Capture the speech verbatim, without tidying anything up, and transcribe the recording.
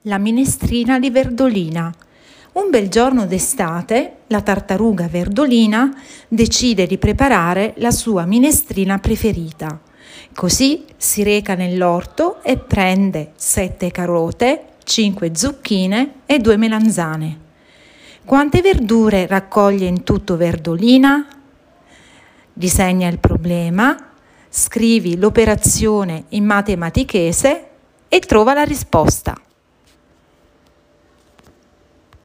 La minestrina di Verdolina. Un bel giorno d'estate, la tartaruga Verdolina decide di preparare la sua minestrina preferita. Così si reca nell'orto e prende sette carote, cinque zucchine e due melanzane. Quante verdure raccoglie in tutto Verdolina? Disegna il problema, scrivi l'operazione in matematichese e trova la risposta.